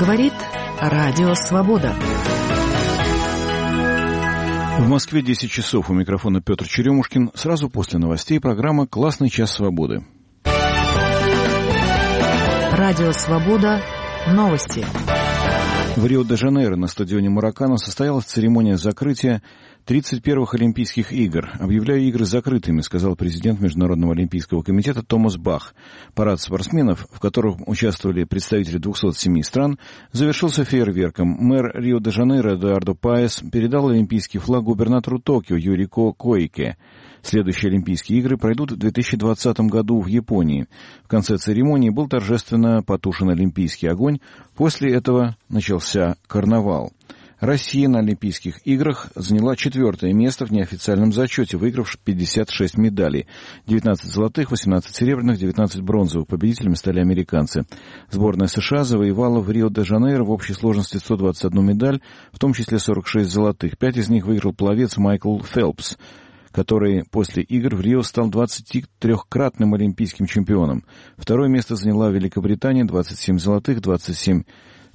Говорит Радио Свобода. В Москве 10 часов. У микрофона Петр Черемушкин. Сразу после новостей программа «Классный час свободы». Радио Свобода. Новости. В Рио-де-Жанейро на стадионе Маракана состоялась церемония закрытия 31-х Олимпийских игр. «Объявляю игры закрытыми», сказал президент Международного олимпийского комитета Томас Бах. Парад спортсменов, в котором участвовали представители 207 стран, завершился фейерверком. Мэр Рио-де-Жанейро Эдуардо Паэс передал олимпийский флаг губернатору Токио Юрико Коике. Следующие Олимпийские игры пройдут в 2020 году в Японии. В конце церемонии был торжественно потушен олимпийский огонь. После этого начался карнавал. Россия на Олимпийских играх заняла 4-е место в неофициальном зачете, выиграв 56 медалей. 19 золотых, 18 серебряных, 19 бронзовых. Победителями стали американцы. Сборная США завоевала в Рио-де-Жанейро в общей сложности 121 медаль, в том числе 46 золотых. 5 из них выиграл пловец Майкл Фелпс, который после игр в Рио стал 23-кратным олимпийским чемпионом. Второе место заняла Великобритания, 27 золотых, 23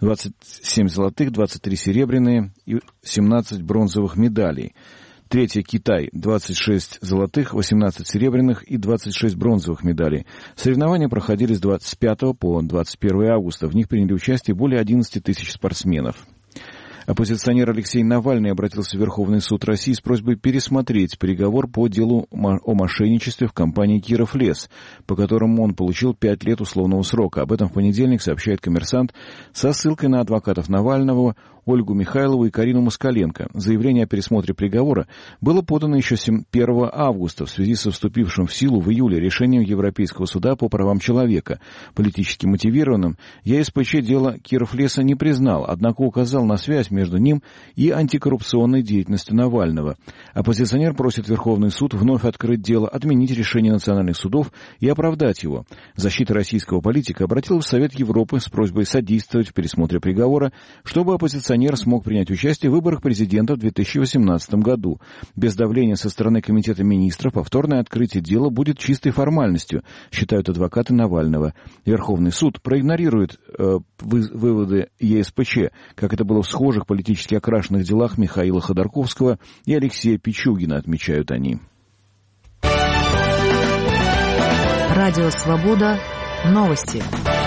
серебряные и 17 бронзовых медалей. Третье — Китай, 26 золотых, 18 серебряных и 26 бронзовых медалей. Соревнования проходили с 25 по 21 августа. В них приняли участие более 11 тысяч спортсменов. Оппозиционер Алексей Навальный обратился в Верховный суд России с просьбой пересмотреть приговор по делу о мошенничестве в компании «Киров Лес», по которому он получил 5 лет условного срока. Об этом в понедельник сообщает «Коммерсант» со ссылкой на адвокатов Навального, Ольгу Михайлову и Карину Москаленко. Заявление о пересмотре приговора было подано еще 1 августа в связи со вступившим в силу в июле решением Европейского суда по правам человека. Политически мотивированным ЕСПЧ дело Киров Леса не признал, однако указал на связь между ним и антикоррупционной деятельностью Навального. Оппозиционер просит Верховный суд вновь открыть дело, отменить решение национальных судов и оправдать его. Защита российского политика обратилась в Совет Европы с просьбой содействовать в пересмотре приговора, чтобы оппозиционер смог принять участие в выборах президента в 2018 году. Без давления со стороны Комитета министров повторное открытие дела будет чистой формальностью, считают адвокаты Навального. Верховный суд проигнорирует выводы ЕСПЧ, как это было в схожих политически окрашенных делах Михаила Ходорковского и Алексея Пичугина, отмечают они. Радио Свобода. Новости.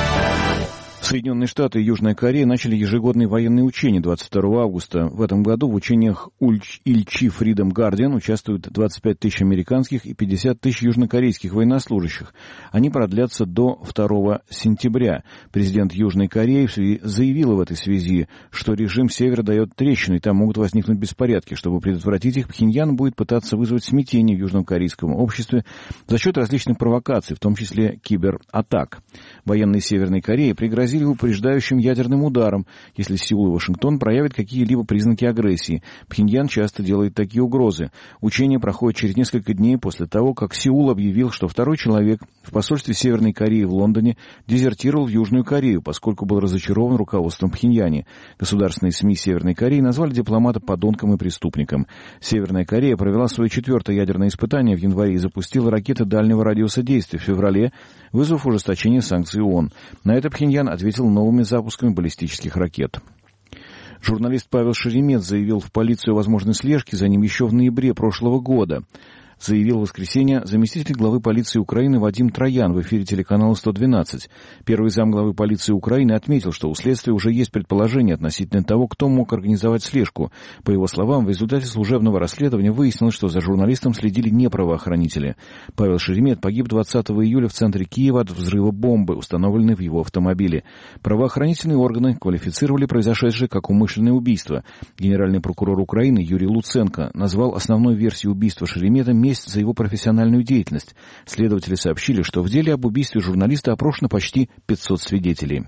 Соединенные Штаты и Южная Корея начали ежегодные военные учения 22 августа. В этом году в учениях Ильчи Freedom Guardian участвуют 25 тысяч американских и 50 тысяч южнокорейских военнослужащих. Они продлятся до 2 сентября. Президент Южной Кореи заявил в этой связи, что режим Севера дает трещины, и там могут возникнуть беспорядки. Чтобы предотвратить их, Пхеньян будет пытаться вызвать смятение в южнокорейском обществе за счет различных провокаций, в том числе кибератак. Военные Северной Кореи пригрозили упреждающим ядерным ударом, если Сеул и Вашингтон проявят какие-либо признаки агрессии. Пхеньян часто делает такие угрозы. Учения проходят через несколько дней после того, как Сеул объявил, что второй человек в посольстве Северной Кореи в Лондоне дезертировал в Южную Корею, поскольку был разочарован руководством Пхеньяне. Государственные СМИ Северной Кореи назвали дипломата подонком и преступником. Северная Корея провела свое 4-е ядерное испытание в январе и запустила ракеты дальнего радиуса действия в феврале, вызвав ужесточение санкций ООН. На это Пхеньян ответил новыми запусками баллистических ракет. Журналист Павел Шеремет заявил в полицию о возможной слежке за ним еще в ноябре прошлого года. Заявил в воскресенье заместитель главы полиции Украины Вадим Троян в эфире телеканала 112. Первый замглавы полиции Украины отметил, что у следствия уже есть предположение относительно того, кто мог организовать слежку. По его словам, в результате служебного расследования выяснилось, что за журналистом следили не правоохранители. Павел Шеремет погиб 20 июля в центре Киева от взрыва бомбы, установленной в его автомобиле. Правоохранительные органы квалифицировали произошедшее как умышленное убийство. Генеральный прокурор Украины Юрий Луценко назвал основной версией убийства Шеремета месть за его профессиональную деятельность. Следователи сообщили, что в деле об убийстве журналиста опрошено почти 500 свидетелей.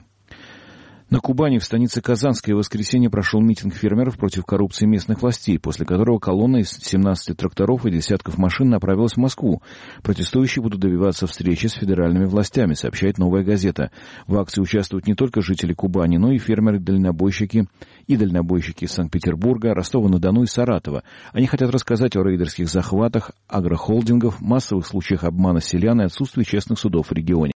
На Кубани в станице Казанской в воскресенье прошел митинг фермеров против коррупции местных властей, после которого колонна из 17 тракторов и десятков машин направилась в Москву. Протестующие будут добиваться встречи с федеральными властями, сообщает «Новая газета». В акции участвуют не только жители Кубани, но и фермеры-дальнобойщики из Санкт-Петербурга, Ростова-на-Дону и Саратова. Они хотят рассказать о рейдерских захватах, агрохолдингов, массовых случаях обмана селян и отсутствии честных судов в регионе.